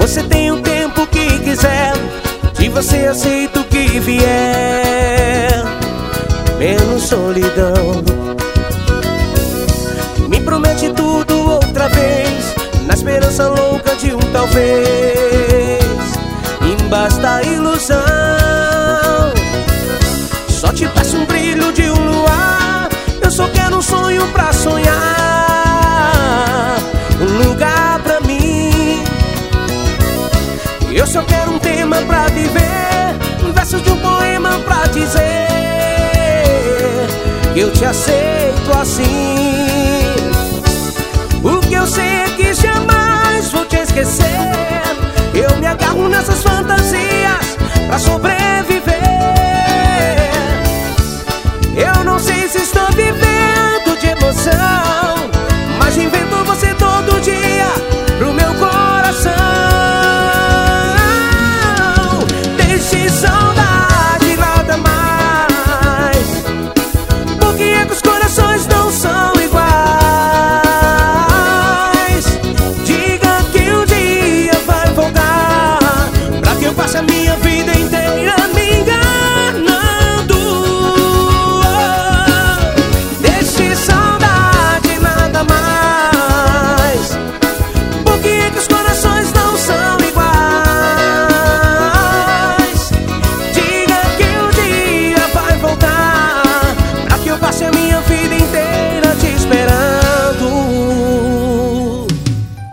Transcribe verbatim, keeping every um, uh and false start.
você tem o tempo que quiser, de você aceito o que vier, menos solidão. Me promete tudo outra vez, na esperança louca de um talvez, e basta a ilusão. Só te peço um brilho de um luar, eu só quero um sonho pra sonhar, um lugar pra mim. Eu só quero um tema pra viver, versos de um poema pra dizer que eu te aceito assim. O que eu sei é que jamais vou te esquecer, eu me agarro nessas fantasias pra sobreviver.